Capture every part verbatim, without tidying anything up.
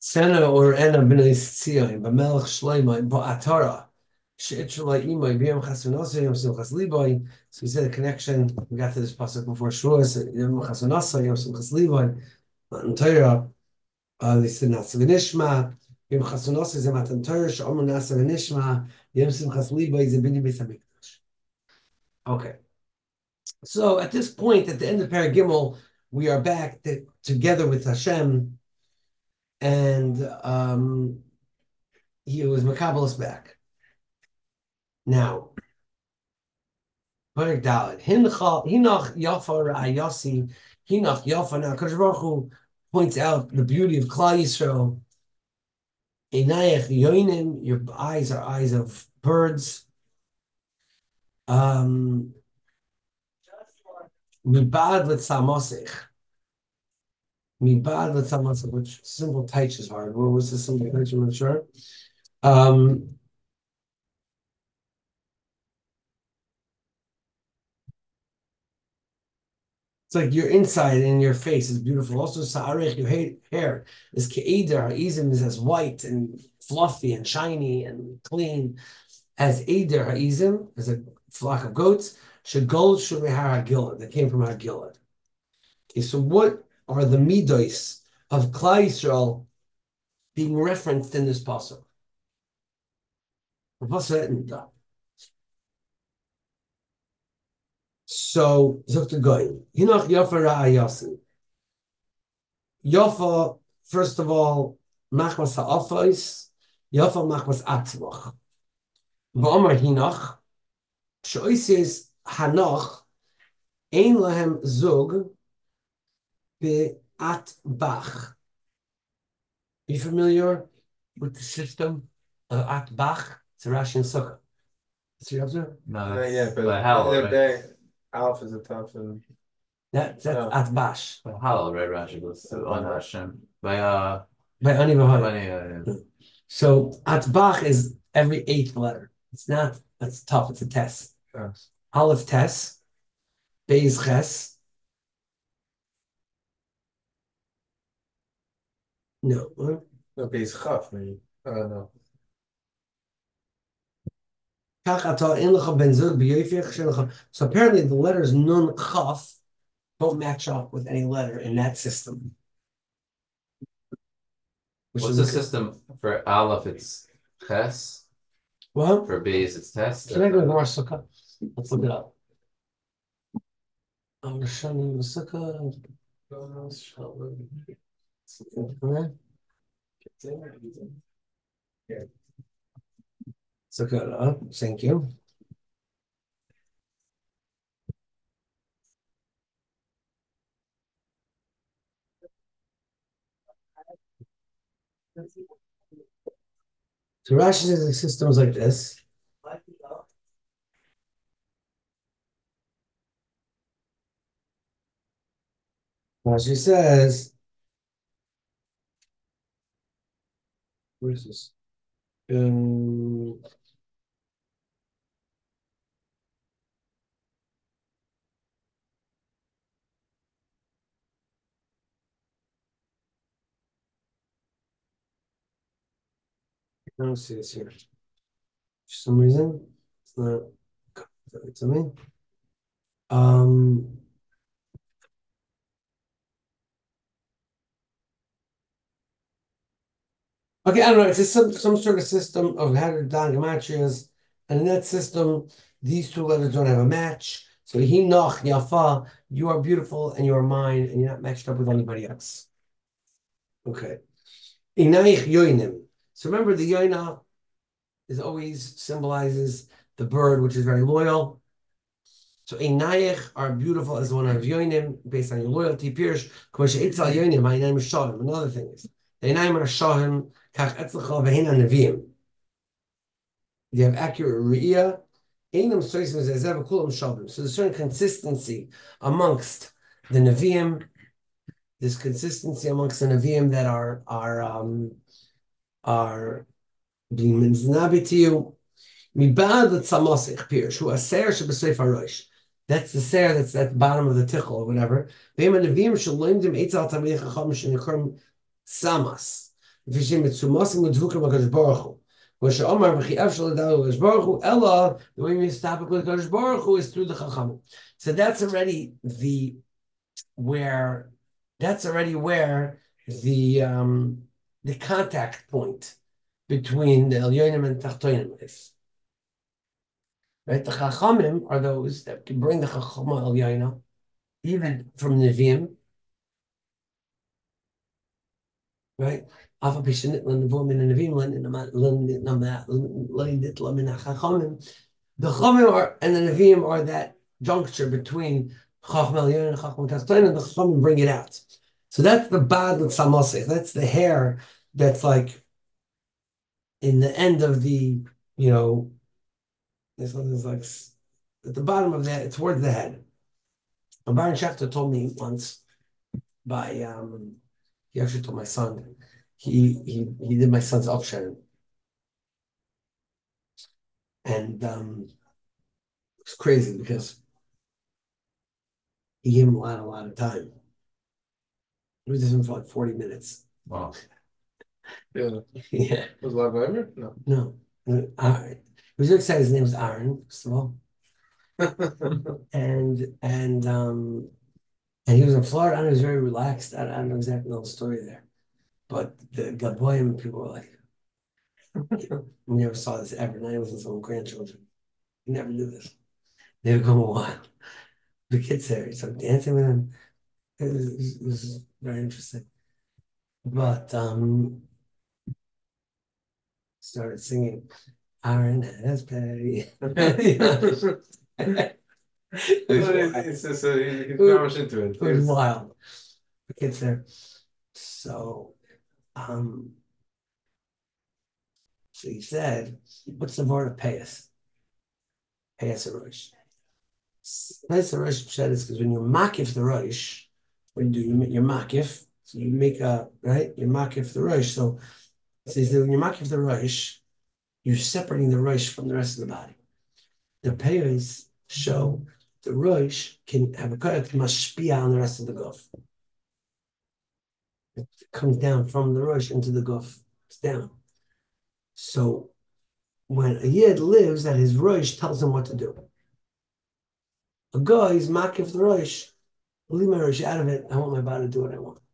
Sena or Ena b'nei Tzion, b'melech Shlomo, ba'atara, she'itchalai imay, b'yam chasunasa, yom simchas liboy. So we said the connection, we got to this pasuk before Shavuos, yom chasunasa, yom simchas liboy, Matan Torah, uh, they said Nasa v'nishma, yom chasunasa is a Matan Torah, she'omer Nasa v'nishma, yom simchas liboy is a b'nei Beis HaMikdash. Okay. So at this point, at the end of Parag Gimel, we are back to, together with Hashem, and um, he was Makabbalas back. Now, Parag Dalet, Hinach Yafa Ra'ayasi, Hinach Yafa. Now, Kadosh Baruch Hu points out the beauty of Klal Yisrael. Einayach Yoinim, your eyes are eyes of birds. Um, Mibad L'Tzamosech. Mibad L'Tzamosech, which simple taich is hard. What was the simple taich? I'm not sure. Um, It's like your inside and your face is beautiful. Also, sa'arech, your hair is ke'eder. Ha'izim is as white and fluffy and shiny and clean as eder. Ha'izim is a flock of goats. Shegol shumehar ha'gilad, that came from ha'gilad. Okay, so what are the midos of Klal Yisrael being referenced in this pasuk? So, Zokta Goyim, Hinach Yafa Ra'ayasin. Yafa, first of all, Machmas Ha'afais, Yafa Machmas Atzmach. V'omar Hinach, Shoises Hanach, Ein Lahem Zug, Be'at Bach. Are you familiar with the system of At Bach? It's a Rashi and Sukkah. See what I'm No, Not yet, but by Hallel, the right? day, Aleph is a tough and That, that's No. At Bash. By Hallel, right? Rashi goes to on Hashem. By uh, By Ani V'Hai. by, uh, So At Bach is every eighth letter. It's not, that's tough, it's a test. yes. Aleph Tes, Beis Ches. No. huh? No, base chaf, maybe. I don't know. Kach atah ein lecha ben zug b'yoyfich shel lecha. So apparently the letters Nun Chaf don't match up with any letter in that system. Which what's is the okay. system for Aleph? It's Ches. Well, For Beis, it's Test. should I go to Gemara Sukkah? Let's look it up. I'm Shani Sukkah. Sukkah, thank you. So Rashi says the system is like this. Rashi says, where is this? Um, I don't see this here. For some reason, it's not it's to me. Um, okay, I don't know. It's just some, some sort of system of how to don gematrias, and in that system, these two letters don't have a match. So Hinoch Yafa, you are beautiful and you are mine, and you're not matched up with anybody else. Okay. Inaich Yoinim. So remember, the Yoina is always symbolizes the bird, which is very loyal. So Einayich are beautiful as one of Yoinim, based on your loyalty. Pirish, Koshe Eitzal Yoinim, my name is Shavim. Another thing is, the Einayim are Shavim, Kach Etzlecha Vehina Neviim. They have accurate Re'iyah. Einam Soisim Zezev Kulam Shavim. So there's a certain consistency amongst the Neviim. There's consistency amongst the Neviim that are, are, um, are being Minznabi to you. Mibad Tzamosich Pirish, who Aser Shebesef Harosh. That's the ser that's at the bottom of the tichel or whatever. Samas. לפי שהם מצומסים ודבוקים לקדוש ברוך הוא. כמו שאומר, וכי אפשר לדעת לקדוש ברוך הוא, אלא, the way we stop it with לקדוש ברוך הוא is through the Chachamim. So that's already the, where, that's already where the, um, the contact point between the Elyonim and Tachtonim is. Right? The Chachamim are those that can bring the Chachama Elyonim, even from Nevi'im, right? The Chachamim are, and the Nevi'im are that juncture between Chacham Elyon and Chacham Tachtonim, and the Chachamim bring it out. So that's the Bad L'Tzamosech. That's the hair that's like in the end of the, you know, this one is like at the bottom of that, towards the head. And Baron Schechter told me once by, um, he actually told my son, he he he did my son's upsharing. And um, it's crazy because he gave him a lot, a lot of time. He was with him for like forty minutes. Wow. Yeah. Yeah. Was Live Ever? No. No. Uh, he was so excited. His name was Aaron, first of all. and and um and he was in Florida, and he was very relaxed. I, I don't know exactly the whole story there. But the Gaboyim people were like, we never saw this ever. Not even with his own grandchildren. We never knew this. They would go wild. The kids there, so dancing with him. It was, it was very interesting. But um started singing Aaron has pay. It was wild. It's just uh, he's very much into it. It was wild. The kids there. So um so he said, what's the word of payas? Payas a rosh. Payas a rosh said is because when you makif the rosh, when you do your makif, so you make a right, you makif the rosh. So it says that when you makif the rosh, you're separating the rosh from the rest of the body. The payas show the rosh can have a koyach mashpia on the rest of the guf. It comes down from the rosh into the guf. It's down. So when a yid lives, that his rosh tells him what to do. A guy is makif the rosh. Leave my rosh out of it. I want my body to do what I want.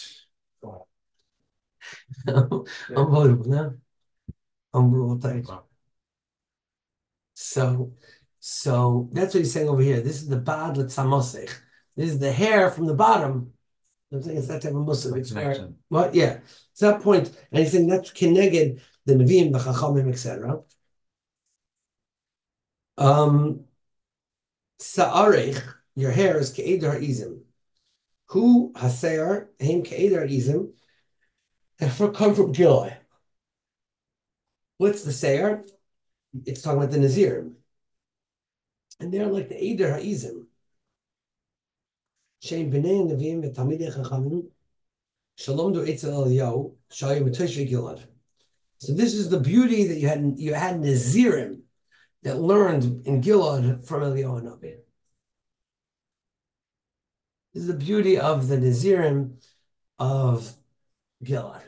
Wow. Unbelievable, no? Unbelievable type. Wow. So, so that's what he's saying over here. This is the bad l'tzamosech. This is the hair from the bottom. I'm saying it's that type of muscle. It's where, what? Yeah. It's that point. And he's saying that's keneged the Nevi'im, the Chachamim, et cetera. Um, Sa'arech, your hair is ke'eder ha'izim. Who haseir, him ke'eder ha'izim, and come from Gilead. What's the seir? It's talking about the Nazir. And they're like the Eder ha'izim. Shein b'nei Nevi'im v'tamidei Chachamim, shalom do etzel Eliyahu, shayim v'toshvei Gilead. So this is the beauty that you had. You had Nazirim that learned in Gilead from Eliyahu Navi. This is the beauty of the Nazirim of Gilead.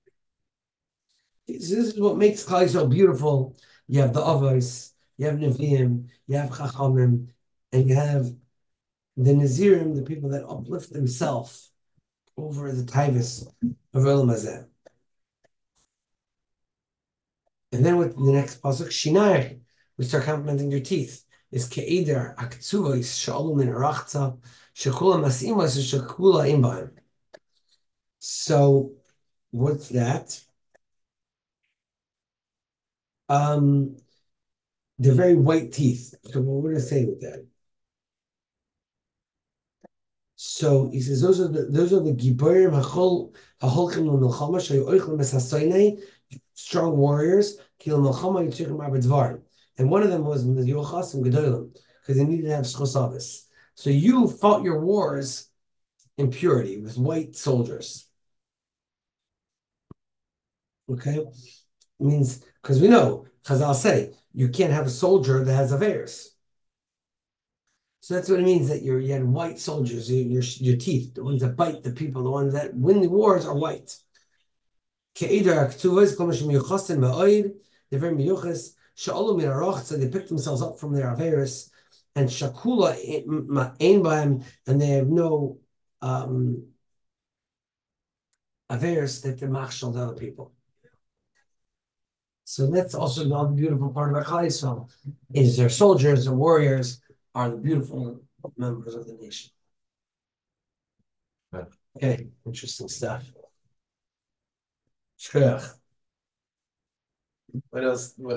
This is what makes Klal so beautiful. You have the Avos, you have Nevi'im, you have Chachamim, and you have the Nazirim, the people that uplift themselves over the Taivas of Olam Hazeh. And then with the next pasuk, Shinai, we start complimenting your teeth. Is ke'eder aktsuvos sha'olu min arachza shekula masimos shekula imbaim. So, what's that? Um, they're very white teeth. So, what would I say with that? So he says those are the those are the giborim hachol haholchim l'milchama shayu oichlem es strong warriors. And one of them was the Yochas and Gedolim, because they needed to have schosavus. So you fought your wars in purity with white soldiers. Okay? It means, because we know, Chazal say, you can't have a soldier that has aveiros. So that's what it means that you're, you had white soldiers, your, your, your teeth, the ones that bite the people, the ones that win the wars are white. Ke'eder Aktuvos, Kol Mishim Yuchasin Ma'oid, they're very miyuchas. Sha'olu Min Arach, so they pick themselves up from their Averis, and Shakula Ein Bahem, and they have no um, Averis that they're machshel to other people. So that's also another beautiful part about Klal Yisrael, is their soldiers and warriors are the beautiful members of the nation. Right. Okay, interesting stuff. Shkoyach. What else? What